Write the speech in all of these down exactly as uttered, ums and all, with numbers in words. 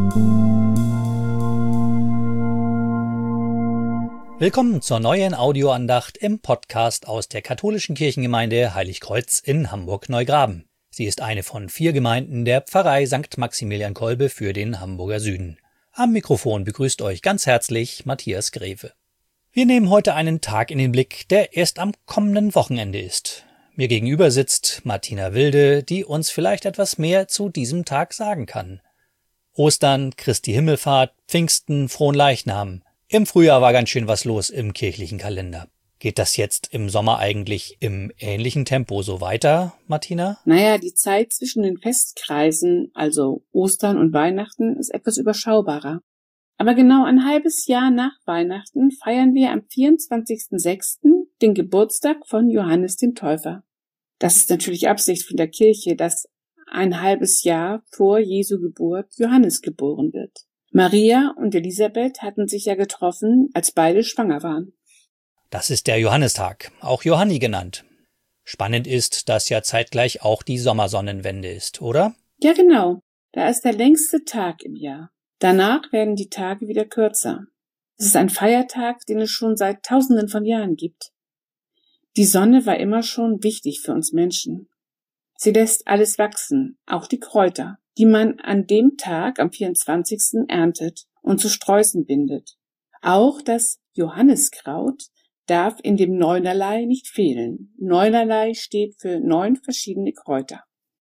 Willkommen zur neuen Audioandacht im Podcast aus der katholischen Kirchengemeinde Heiligkreuz in Hamburg-Neugraben. Sie ist eine von vier Gemeinden der Pfarrei Sankt Maximilian Kolbe für den Hamburger Süden. Am Mikrofon begrüßt euch ganz herzlich Matthias Greve. Wir nehmen heute einen Tag in den Blick, der erst am kommenden Wochenende ist. Mir gegenüber sitzt Martina Wilde, die uns vielleicht etwas mehr zu diesem Tag sagen kann. Ostern, Christi Himmelfahrt, Pfingsten, Fronleichnam. Im Frühjahr war ganz schön was los im kirchlichen Kalender. Geht das jetzt im Sommer eigentlich im ähnlichen Tempo so weiter, Martina? Naja, die Zeit zwischen den Festkreisen, also Ostern und Weihnachten, ist etwas überschaubarer. Aber genau ein halbes Jahr nach Weihnachten feiern wir am vierundzwanzigsten sechsten den Geburtstag von Johannes dem Täufer. Das ist natürlich Absicht von der Kirche, dass ein halbes Jahr vor Jesu Geburt Johannes geboren wird. Maria und Elisabeth hatten sich ja getroffen, als beide schwanger waren. Das ist der Johannistag, auch Johanni genannt. Spannend ist, dass ja zeitgleich auch die Sommersonnenwende ist, oder? Ja, genau. Da ist der längste Tag im Jahr. Danach werden die Tage wieder kürzer. Es ist ein Feiertag, den es schon seit Tausenden von Jahren gibt. Die Sonne war immer schon wichtig für uns Menschen. Sie lässt alles wachsen, auch die Kräuter, die man an dem Tag am vierundzwanzigsten erntet und zu Sträußen bindet. Auch das Johanniskraut darf in dem Neunerlei nicht fehlen. Neunerlei steht für neun verschiedene Kräuter.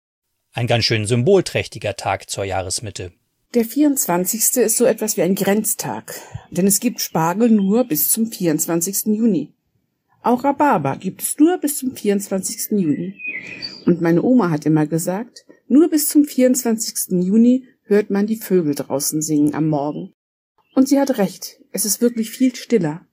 Ein ganz schön symbolträchtiger Tag zur Jahresmitte. Der vierundzwanzigste ist so etwas wie ein Grenztag, denn es gibt Spargel nur bis zum vierundzwanzigsten Juni. Auch Rhabarber gibt es nur bis zum vierundzwanzigsten Juni. Und meine Oma hat immer gesagt, nur bis zum vierundzwanzigsten Juni hört man die Vögel draußen singen am Morgen. Und sie hat recht, es ist wirklich viel stiller.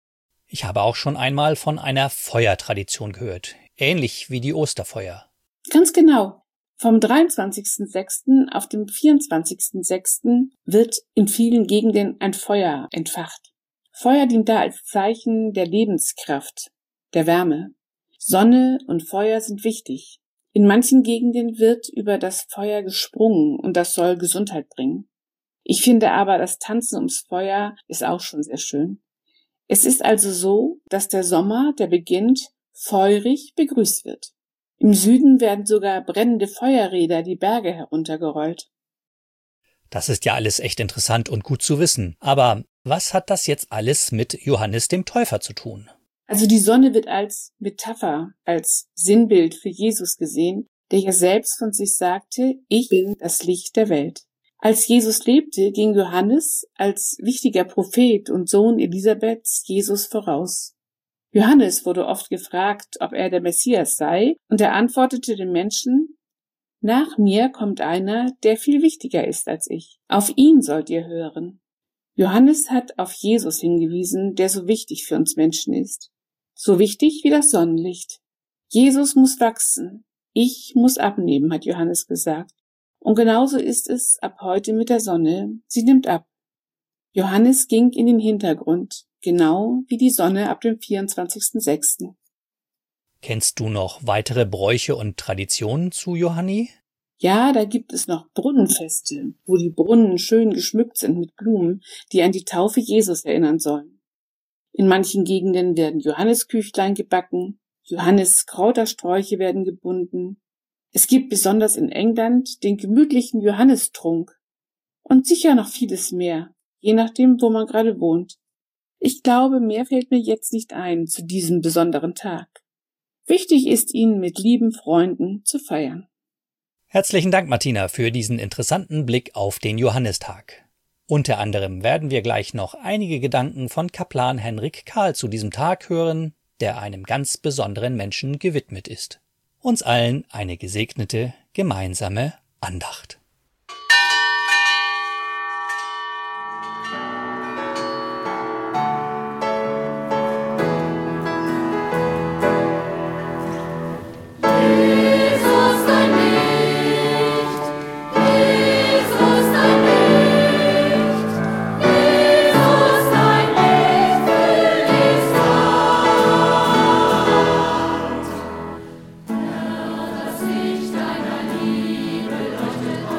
Ich habe auch schon einmal von einer Feuertradition gehört, ähnlich wie die Osterfeuer. Ganz genau. Vom dreiundzwanzigsten sechsten auf dem vierundzwanzigsten sechsten wird in vielen Gegenden ein Feuer entfacht. Feuer dient da als Zeichen der Lebenskraft, der Wärme. Sonne und Feuer sind wichtig. In manchen Gegenden wird über das Feuer gesprungen und das soll Gesundheit bringen. Ich finde aber, das Tanzen ums Feuer ist auch schon sehr schön. Es ist also so, dass der Sommer, der beginnt, feurig begrüßt wird. Im Süden werden sogar brennende Feuerräder die Berge heruntergerollt. Das ist ja alles echt interessant und gut zu wissen. Aber was hat das jetzt alles mit Johannes dem Täufer zu tun? Also die Sonne wird als Metapher, als Sinnbild für Jesus gesehen, der ja selbst von sich sagte, ich bin das Licht der Welt. Als Jesus lebte, ging Johannes als wichtiger Prophet und Sohn Elisabeths Jesus voraus. Johannes wurde oft gefragt, ob er der Messias sei, und er antwortete den Menschen, nach mir kommt einer, der viel wichtiger ist als ich. Auf ihn sollt ihr hören. Johannes hat auf Jesus hingewiesen, der so wichtig für uns Menschen ist. So wichtig wie das Sonnenlicht. Jesus muss wachsen. Ich muss abnehmen, hat Johannes gesagt. Und genauso ist es ab heute mit der Sonne. Sie nimmt ab. Johannes ging in den Hintergrund, genau wie die Sonne ab dem vierundzwanzigsten sechsten Kennst du noch weitere Bräuche und Traditionen zu Johanni? Ja, da gibt es noch Brunnenfeste, wo die Brunnen schön geschmückt sind mit Blumen, die an die Taufe Jesus erinnern sollen. In manchen Gegenden werden Johannesküchlein gebacken, Johannes-Krautersträuche werden gebunden. Es gibt besonders in England den gemütlichen Johannistrunk und sicher noch vieles mehr, je nachdem, wo man gerade wohnt. Ich glaube, mehr fällt mir jetzt nicht ein zu diesem besonderen Tag. Wichtig ist, ihn mit lieben Freunden zu feiern. Herzlichen Dank, Martina, für diesen interessanten Blick auf den Johannistag. Unter anderem werden wir gleich noch einige Gedanken von Kaplan Henrik Kahl zu diesem Tag hören, der einem ganz besonderen Menschen gewidmet ist. Uns allen eine gesegnete, gemeinsame Andacht. Licht deiner Liebe leuchtet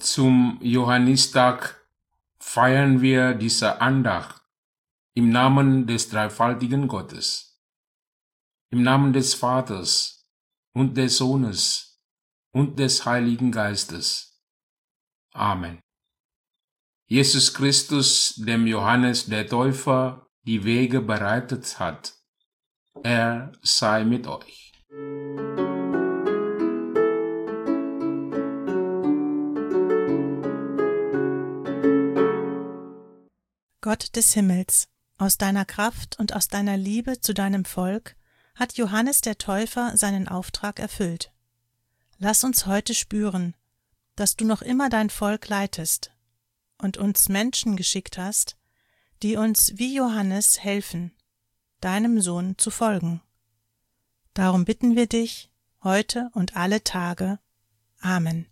Zum Johannistag feiern wir diese Andacht im Namen des dreifaltigen Gottes, im Namen des Vaters und des Sohnes und des Heiligen Geistes. Amen. Jesus Christus, dem Johannes der Täufer die Wege bereitet hat, er sei mit euch. Gott des Himmels, aus deiner Kraft und aus deiner Liebe zu deinem Volk hat Johannes der Täufer seinen Auftrag erfüllt. Lass uns heute spüren, dass du noch immer dein Volk leitest und uns Menschen geschickt hast, die uns wie Johannes helfen, deinem Sohn zu folgen. Darum bitten wir dich, heute und alle Tage. Amen.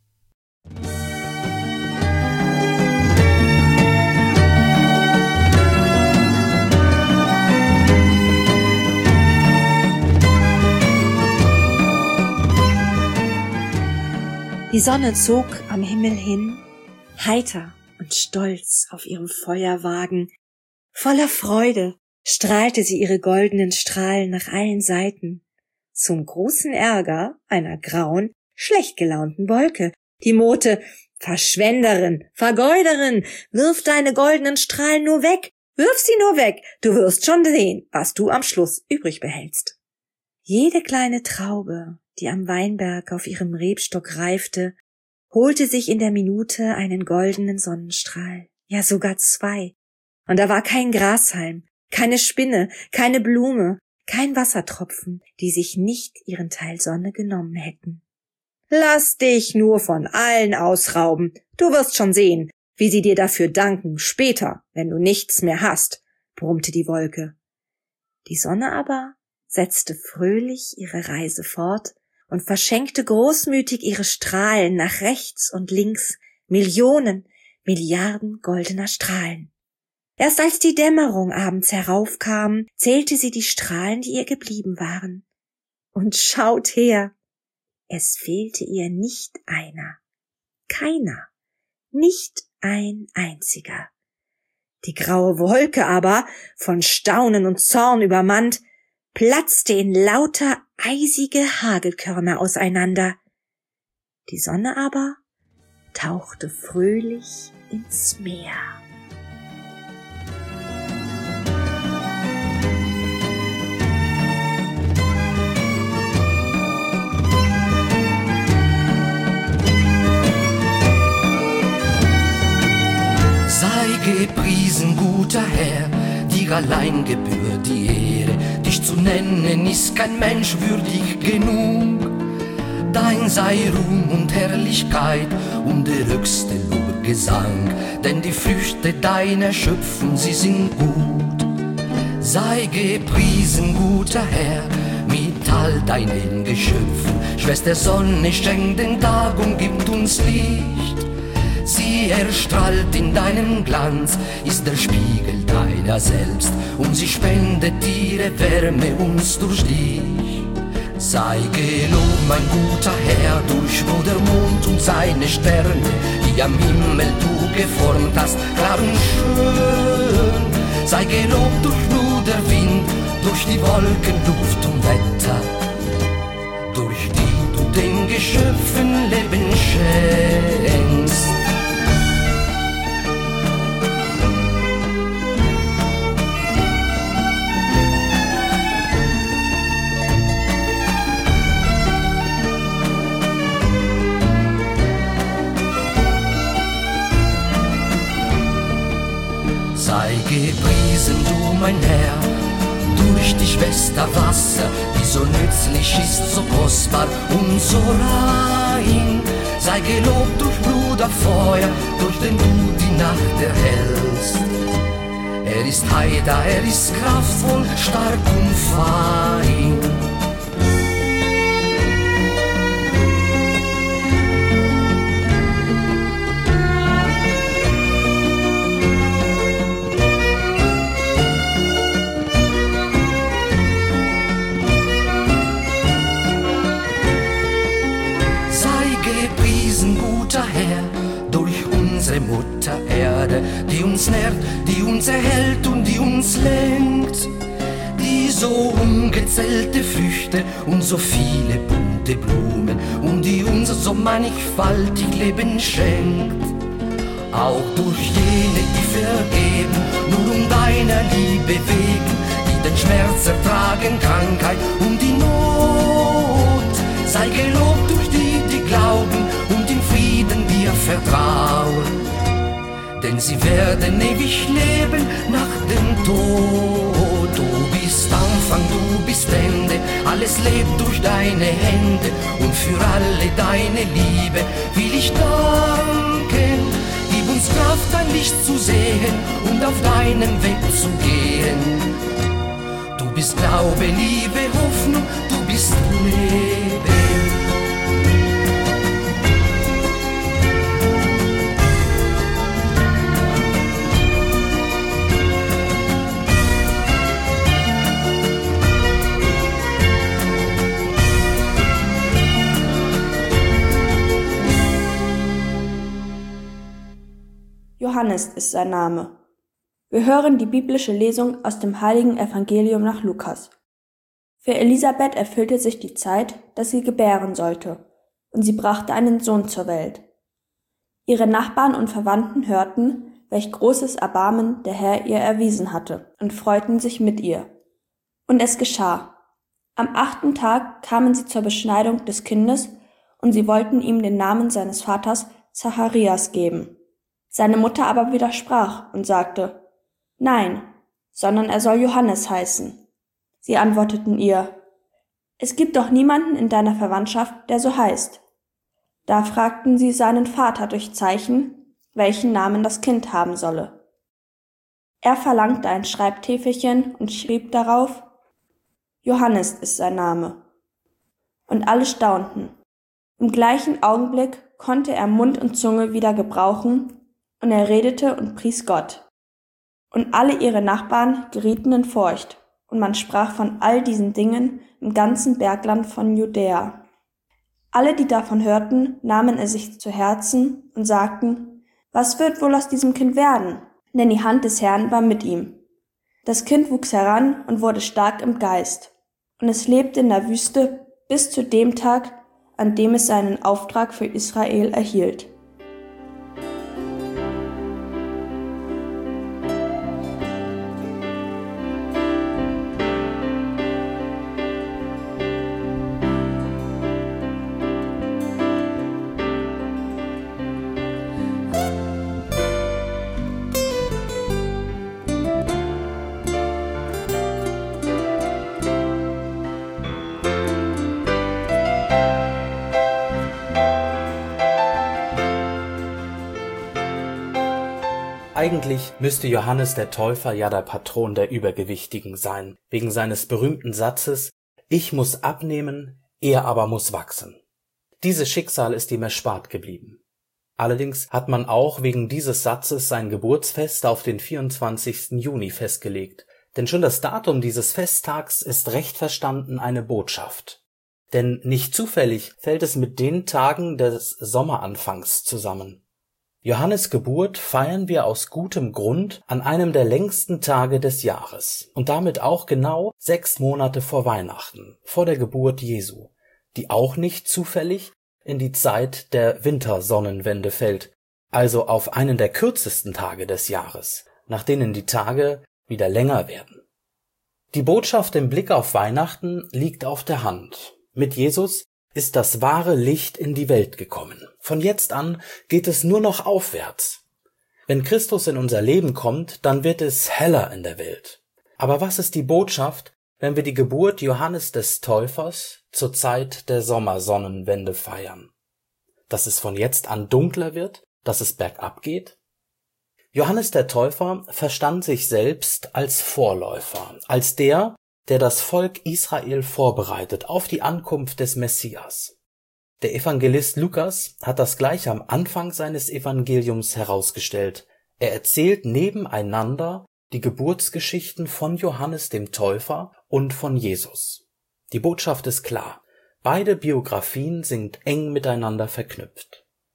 Die Sonne zog am Himmel hin, heiter und stolz auf ihrem Feuerwagen. Voller Freude strahlte sie ihre goldenen Strahlen nach allen Seiten. Zum großen Ärger einer grauen, schlecht gelaunten Wolke, die murrte: »Verschwenderin, Vergeuderin, wirf deine goldenen Strahlen nur weg, wirf sie nur weg, du wirst schon sehen, was du am Schluss übrig behältst.« Jede kleine Traube, die am Weinberg auf ihrem Rebstock reifte, holte sich in der Minute einen goldenen Sonnenstrahl, ja sogar zwei. Und da war kein Grashalm, keine Spinne, keine Blume, kein Wassertropfen, die sich nicht ihren Teil Sonne genommen hätten. »Lass dich nur von allen ausrauben, du wirst schon sehen, wie sie dir dafür danken, später, wenn du nichts mehr hast«, brummte die Wolke. Die Sonne aber setzte fröhlich ihre Reise fort und verschenkte großmütig ihre Strahlen nach rechts und links, Millionen, Milliarden goldener Strahlen. Erst als die Dämmerung abends heraufkam, zählte sie die Strahlen, die ihr geblieben waren. Und schaut her, es fehlte ihr nicht einer, keiner, nicht ein einziger. Die graue Wolke aber, von Staunen und Zorn übermannt, platzte in lauter eisige Hagelkörner auseinander. Die Sonne aber tauchte fröhlich ins Meer. Sei gepriesen, guter Herr, dir allein gebührt die Ehre, dich zu nennen ist kein Mensch würdig genug. Dein sei Ruhm und Herrlichkeit und der höchste Lobgesang, denn die Früchte deiner Schöpfung, sie sind gut. Sei gepriesen, guter Herr, mit all deinen Geschöpfen, Schwester Sonne schenkt den Tag und gibt uns Licht. Sie erstrahlt in deinem Glanz, ist der Spiegel deiner selbst, und sie spendet ihre Wärme uns durch dich. Sei gelobt, mein guter Herr, durch Bruder Mond und seine Sterne, die am Himmel du geformt hast, klar und schön. Sei gelobt durch Bruder Wind, durch die Wolken, Luft und Wetter, durch die du den Geschöpfen Leben schenkst. Sei gepriesen, du mein Herr, durch die Schwester Wasser, die so nützlich ist, so kostbar und so rein. Sei gelobt durch Bruder Feuer, durch den du die Nacht erhältst. Er ist heiter, er ist kraftvoll, stark und fein. unsere Mutter Erde, die uns nährt, die uns erhält und die uns lenkt, die so ungezählte Früchte und so viele bunte Blumen und die uns so mannigfaltig Leben schenkt. Auch durch jene, die vergeben, nur um deiner Liebe wegen, die den Schmerz ertragen, Krankheit und die Not. Sei gelobt durch die, die glauben und im Frieden dir vertrauen, denn sie werden ewig leben nach dem Tod. Du bist Anfang, du bist Ende, alles lebt durch deine Hände und für alle deine Liebe will ich danken. Gib uns Kraft, dein Licht zu sehen und auf deinem Weg zu gehen. Du bist Glaube, Liebe, Hoffnung, du bist Leben. Johannes ist sein Name. Wir hören die biblische Lesung aus dem heiligen Evangelium nach Lukas. Für Elisabeth erfüllte sich die Zeit, dass sie gebären sollte, und sie brachte einen Sohn zur Welt. Ihre Nachbarn und Verwandten hörten, welch großes Erbarmen der Herr ihr erwiesen hatte, und freuten sich mit ihr. Und es geschah. Am achten Tag kamen sie zur Beschneidung des Kindes, und sie wollten ihm den Namen seines Vaters Zacharias geben. Seine Mutter aber widersprach und sagte: Nein, sondern er soll Johannes heißen. Sie antworteten ihr: Es gibt doch niemanden in deiner Verwandtschaft, der so heißt. Da fragten sie seinen Vater durch Zeichen, welchen Namen das Kind haben solle. Er verlangte ein Schreibtäfelchen und schrieb darauf: Johannes ist sein Name. Und alle staunten. Im gleichen Augenblick konnte er Mund und Zunge wieder gebrauchen, und er redete und pries Gott. Und alle ihre Nachbarn gerieten in Furcht, und man sprach von all diesen Dingen im ganzen Bergland von Judäa. Alle, die davon hörten, nahmen es sich zu Herzen und sagten: Was wird wohl aus diesem Kind werden? Denn die Hand des Herrn war mit ihm. Das Kind wuchs heran und wurde stark im Geist, und es lebte in der Wüste bis zu dem Tag, an dem es seinen Auftrag für Israel erhielt. Eigentlich müsste Johannes der Täufer ja der Patron der Übergewichtigen sein, wegen seines berühmten Satzes: Ich muss abnehmen, er aber muss wachsen. Dieses Schicksal ist ihm erspart geblieben. Allerdings hat man auch wegen dieses Satzes sein Geburtsfest auf den vierundzwanzigsten Juni festgelegt, denn schon das Datum dieses Festtags ist recht verstanden eine Botschaft. Denn nicht zufällig fällt es mit den Tagen des Sommeranfangs zusammen. Johannes' Geburt feiern wir aus gutem Grund an einem der längsten Tage des Jahres und damit auch genau sechs Monate vor Weihnachten, vor der Geburt Jesu, die auch nicht zufällig in die Zeit der Wintersonnenwende fällt, also auf einen der kürzesten Tage des Jahres, nach denen die Tage wieder länger werden. Die Botschaft im Blick auf Weihnachten liegt auf der Hand. Mit Jesus ist das wahre Licht in die Welt gekommen. Von jetzt an geht es nur noch aufwärts. Wenn Christus in unser Leben kommt, dann wird es heller in der Welt. Aber was ist die Botschaft, wenn wir die Geburt Johannes des Täufers zur Zeit der Sommersonnenwende feiern? Dass es von jetzt an dunkler wird, dass es bergab geht? Johannes der Täufer verstand sich selbst als Vorläufer, als der, der das Volk Israel vorbereitet auf die Ankunft des Messias. Der Evangelist Lukas hat das gleich am Anfang seines Evangeliums herausgestellt. Er erzählt nebeneinander die Geburtsgeschichten von Johannes dem Täufer und von Jesus. Die Botschaft ist klar. Beide Biografien sind eng miteinander verknüpft.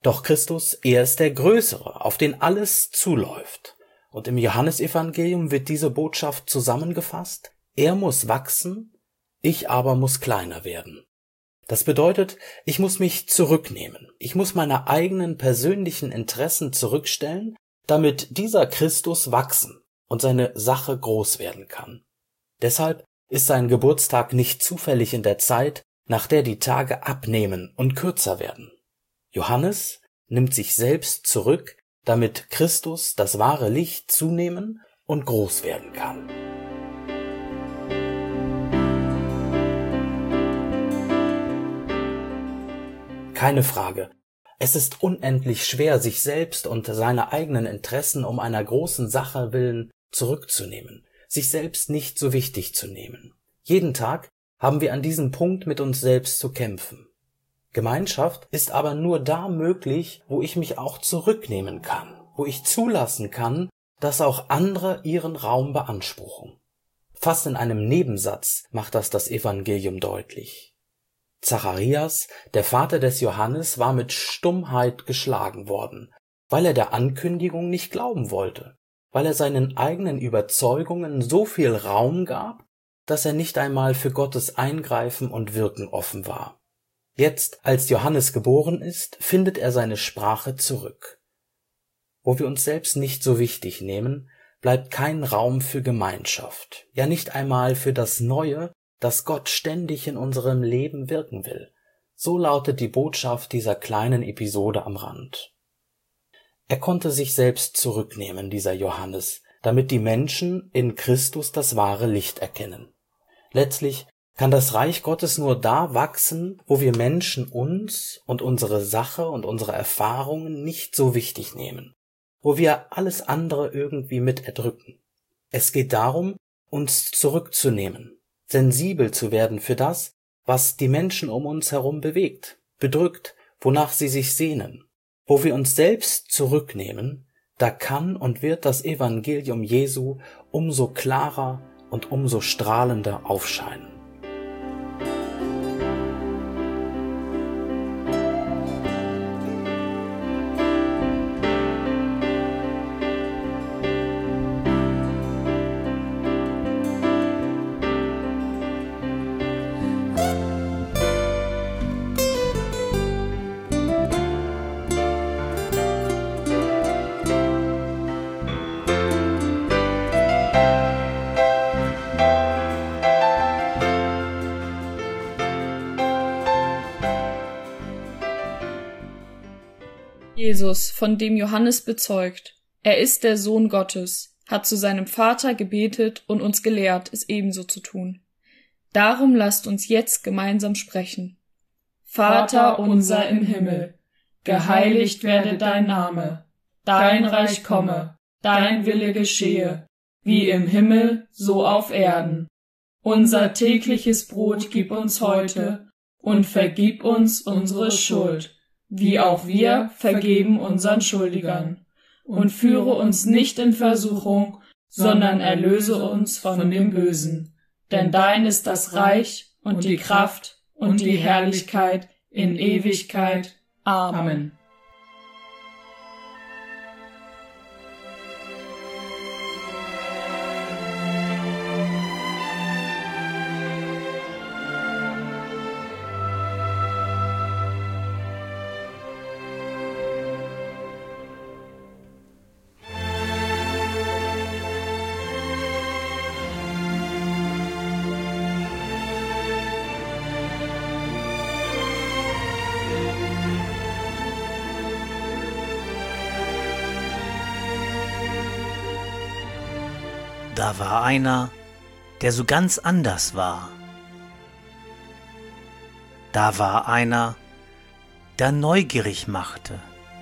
Doch Christus, er ist der Größere, auf den alles zuläuft. Und im Johannesevangelium wird diese Botschaft zusammengefasst: Er muss wachsen, ich aber muss kleiner werden. Das bedeutet, ich muss mich zurücknehmen. Ich muss meine eigenen persönlichen Interessen zurückstellen, damit dieser Christus wachsen und seine Sache groß werden kann. Deshalb ist sein Geburtstag nicht zufällig in der Zeit, nach der die Tage abnehmen und kürzer werden. Johannes nimmt sich selbst zurück, damit Christus, das wahre Licht, zunehmen und groß werden kann. Keine Frage, es ist unendlich schwer, sich selbst und seine eigenen Interessen um einer großen Sache willen zurückzunehmen, sich selbst nicht so wichtig zu nehmen. Jeden Tag haben wir an diesem Punkt mit uns selbst zu kämpfen. Gemeinschaft ist aber nur da möglich, wo ich mich auch zurücknehmen kann, wo ich zulassen kann, dass auch andere ihren Raum beanspruchen. Fast in einem Nebensatz macht das das Evangelium deutlich. Zacharias, der Vater des Johannes, war mit Stummheit geschlagen worden, weil er der Ankündigung nicht glauben wollte, weil er seinen eigenen Überzeugungen so viel Raum gab, dass er nicht einmal für Gottes Eingreifen und Wirken offen war. Jetzt, als Johannes geboren ist, findet er seine Sprache zurück. Wo wir uns selbst nicht so wichtig nehmen, bleibt kein Raum für Gemeinschaft, ja nicht einmal für das Neue, das Gott ständig in unserem Leben wirken will. So lautet die Botschaft dieser kleinen Episode am Rand. Er konnte sich selbst zurücknehmen, dieser Johannes, damit die Menschen in Christus das wahre Licht erkennen. Letztlich kann das Reich Gottes nur da wachsen, wo wir Menschen uns und unsere Sache und unsere Erfahrungen nicht so wichtig nehmen, wo wir alles andere irgendwie mit erdrücken. Es geht darum, uns zurückzunehmen, sensibel zu werden für das, was die Menschen um uns herum bewegt, bedrückt, wonach sie sich sehnen. Wo wir uns selbst zurücknehmen, da kann und wird das Evangelium Jesu umso klarer und umso strahlender aufscheinen. Jesus, von dem Johannes bezeugt, er ist der Sohn Gottes, hat zu seinem Vater gebetet und uns gelehrt, es ebenso zu tun. Darum lasst uns jetzt gemeinsam sprechen. Vater unser im Himmel, geheiligt werde dein Name, dein Reich komme, dein Wille geschehe, wie im Himmel, so auf Erden. Unser tägliches Brot gib uns heute und vergib uns unsere Schuld, wie auch wir vergeben unseren Schuldigern. Und führe uns nicht in Versuchung, sondern erlöse uns von dem Bösen. Denn dein ist das Reich und die Kraft und die Herrlichkeit in Ewigkeit. Amen. Da war einer, der so ganz anders war. Da war einer, der neugierig machte.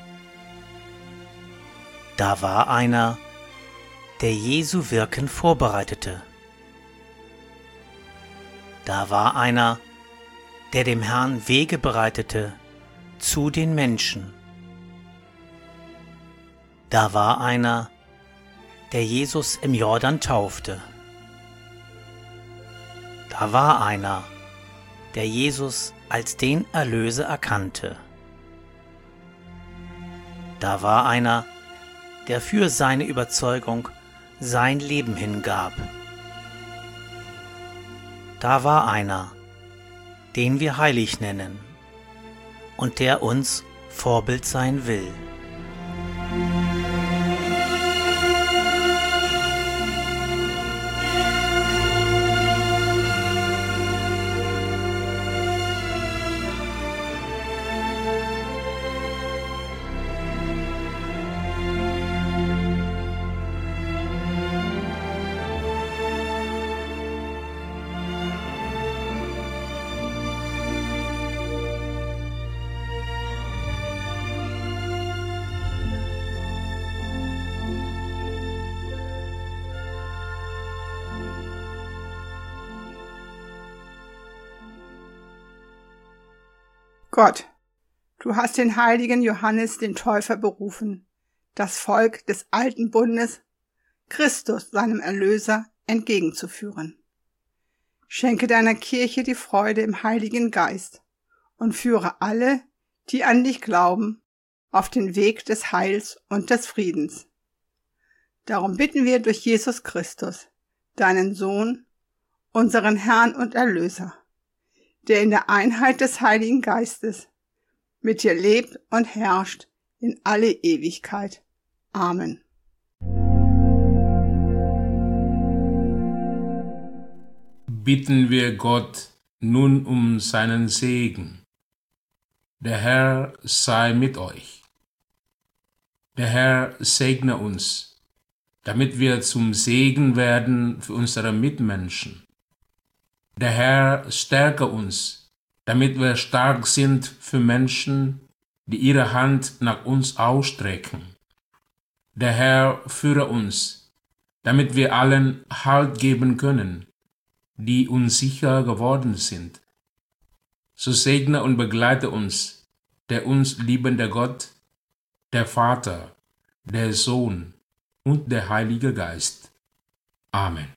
Da war einer, der Jesu Wirken vorbereitete. Da war einer, der dem Herrn Wege bereitete zu den Menschen. Da war einer, der Jesus im Jordan taufte. Da war einer, der Jesus als den Erlöser erkannte. Da war einer, der für seine Überzeugung sein Leben hingab. Da war einer, den wir heilig nennen und der uns Vorbild sein will. Gott, du hast den heiligen Johannes den Täufer berufen, das Volk des alten Bundes, Christus, seinem Erlöser, entgegenzuführen. Schenke deiner Kirche die Freude im Heiligen Geist und führe alle, die an dich glauben, auf den Weg des Heils und des Friedens. Darum bitten wir durch Jesus Christus, deinen Sohn, unseren Herrn und Erlöser, der in der Einheit des Heiligen Geistes mit dir lebt und herrscht in alle Ewigkeit. Amen. Bitten wir Gott nun um seinen Segen. Der Herr sei mit euch. Der Herr segne uns, damit wir zum Segen werden für unsere Mitmenschen. Der Herr stärke uns, damit wir stark sind für Menschen, die ihre Hand nach uns ausstrecken. Der Herr führe uns, damit wir allen Halt geben können, die unsicher geworden sind. So segne und begleite uns, der uns liebende Gott, der Vater, der Sohn und der Heilige Geist. Amen.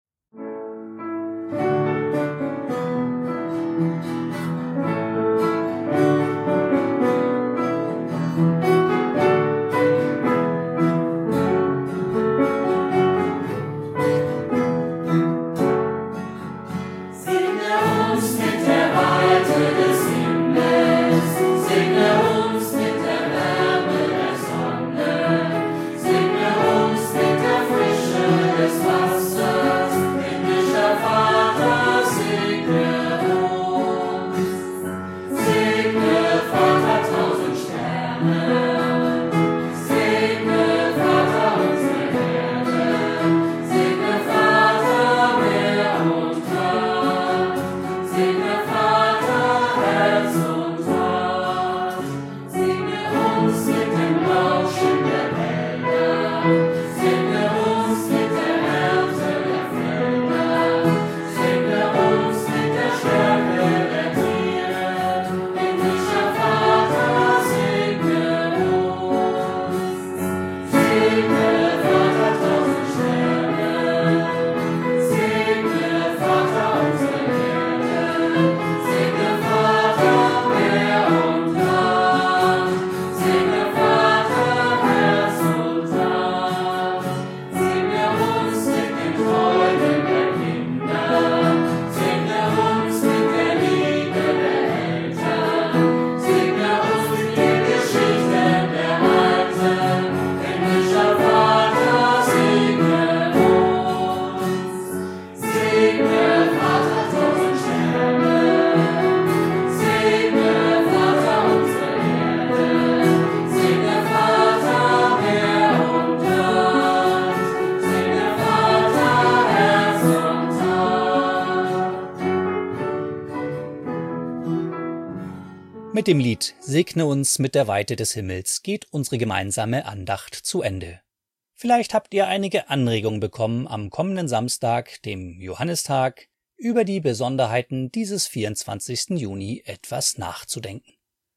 Mit dem Lied »Segne uns mit der Weite des Himmels« geht unsere gemeinsame Andacht zu Ende. Vielleicht habt ihr einige Anregungen bekommen, am kommenden Samstag, dem Johannistag, über die Besonderheiten dieses vierundzwanzigsten Juni etwas nachzudenken.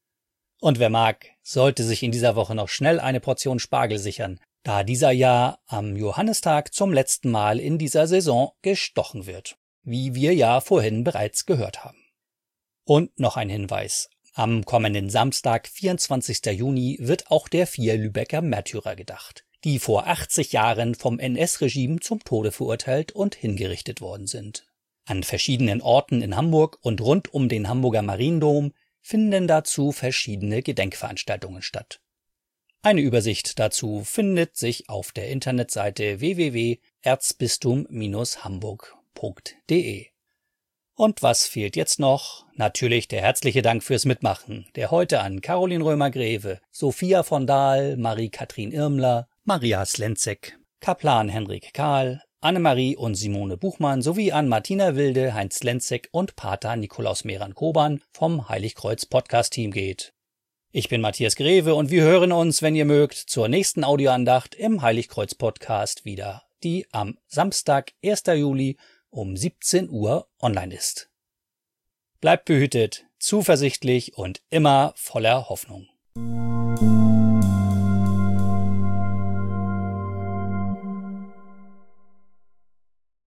Und wer mag, sollte sich in dieser Woche noch schnell eine Portion Spargel sichern, da dieser Jahr am Johannistag zum letzten Mal in dieser Saison gestochen wird, wie wir ja vorhin bereits gehört haben. Und noch ein Hinweis. Am kommenden Samstag, vierundzwanzigsten Juni, wird auch der vier Lübecker Märtyrer gedacht, die vor achtzig Jahren vom N S-Regime zum Tode verurteilt und hingerichtet worden sind. An verschiedenen Orten in Hamburg und rund um den Hamburger Mariendom finden dazu verschiedene Gedenkveranstaltungen statt. Eine Übersicht dazu findet sich auf der Internetseite w w w punkt erzbistum Bindestrich hamburg punkt d e. Und was fehlt jetzt noch? Natürlich der herzliche Dank fürs Mitmachen, der heute an Caroline Römer-Greve, Sophia von Dahl, Marie-Kathrin Irmler, Maria Slenzek, Kaplan Henrik Kahl, Annemarie und Simone Buchmann sowie an Martina Wilde, Heinz Slenzek und Pater Nikolaus Meran-Koban vom Heiligkreuz-Podcast-Team geht. Ich bin Matthias Greve und wir hören uns, wenn ihr mögt, zur nächsten Audioandacht im Heiligkreuz-Podcast wieder, die am Samstag, ersten Juli um siebzehn Uhr online ist. Bleibt behütet, zuversichtlich und immer voller Hoffnung.